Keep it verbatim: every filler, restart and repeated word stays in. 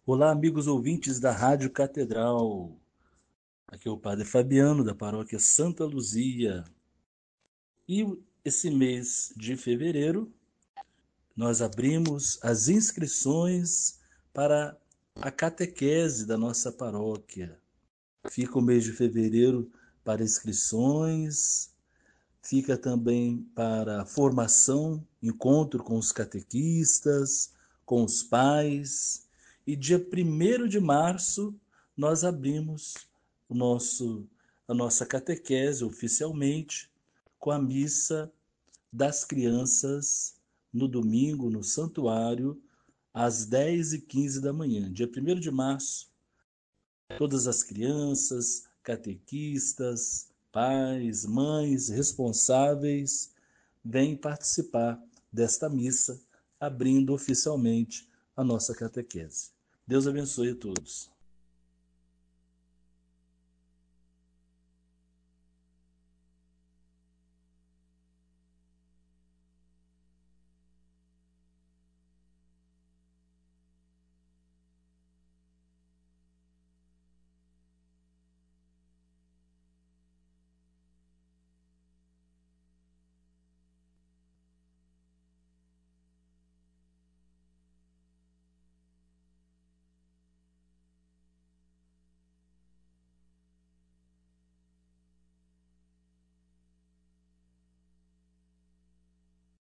Olá, amigos ouvintes da Rádio Catedral. Aqui é o Padre Fabiano, da paróquia Santa Luzia. E esse mês de fevereiro, nós abrimos as inscrições para a catequese da nossa paróquia. Fica o mês de fevereiro para inscrições, fica também para formação, encontro com os catequistas, com os pais. E dia primeiro de março nós abrimos o nosso, a nossa catequese oficialmente com a missa das crianças no domingo, no santuário, às dez e quinze da manhã. Dia primeiro de março, todas as crianças, catequistas, pais, mães, responsáveis, vêm participar desta missa, abrindo oficialmente a nossa catequese. Deus abençoe a todos.